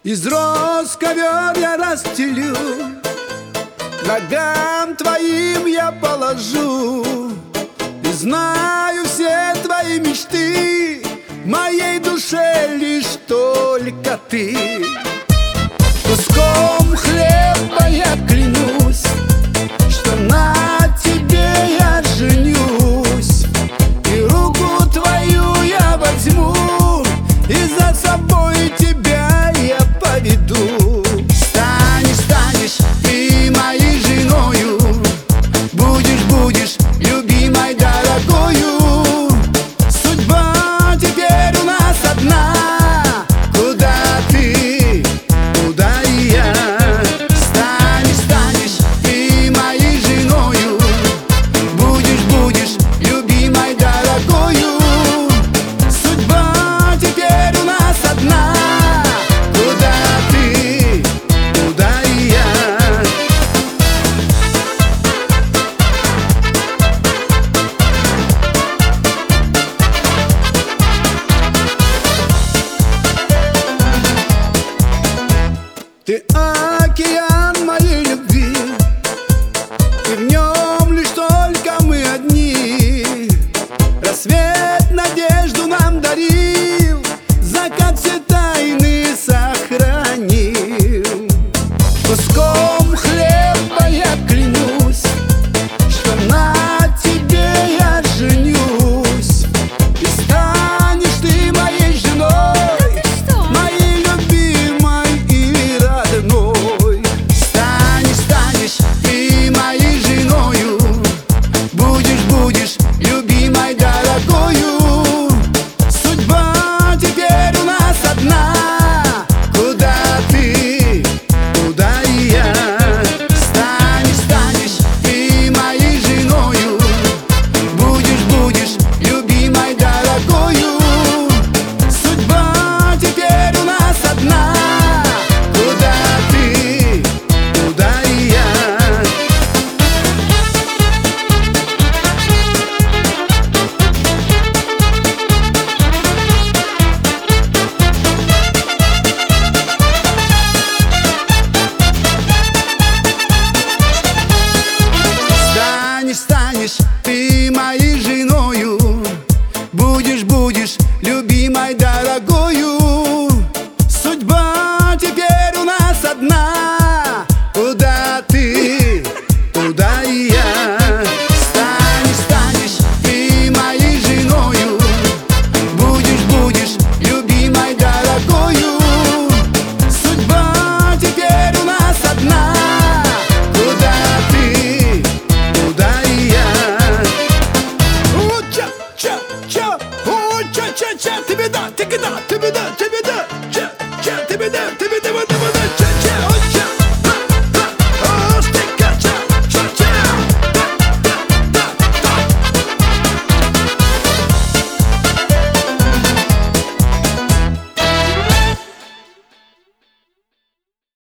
Из роз ковер я расстелю, ногам твоим я положу. И знаю все твои мечты, в моей душе лишь только ты. Куском хлеба я клянусь, что на тебе я женюсь. И руку твою я возьму, и за собой тебя я поведу. Станешь ты моей женою, будешь любимой, дорогою. Судьба теперь у нас одна, куда ты, туда и я. Станешь ты моей женою, будешь любимой, дорогою. Судьба теперь у нас одна, куда ты, туда и я. Ты океан моей любви, и в нем лишь только мы одни. Рассвет надежду нам дарил, закат все тайны сохранил. Куском хлеба я клянусь, что на тебе я женюсь. И станешь ты моей женой, моей любимой и родной. Станешь ты моей женою, будешь любимой, дорогою. Судьба теперь у нас одна, куда ты, туда и я. Станешь ты моей женою, будешь любимой, дорогою. Судьба теперь у нас одна, куда ты, туда и я. Станешь ты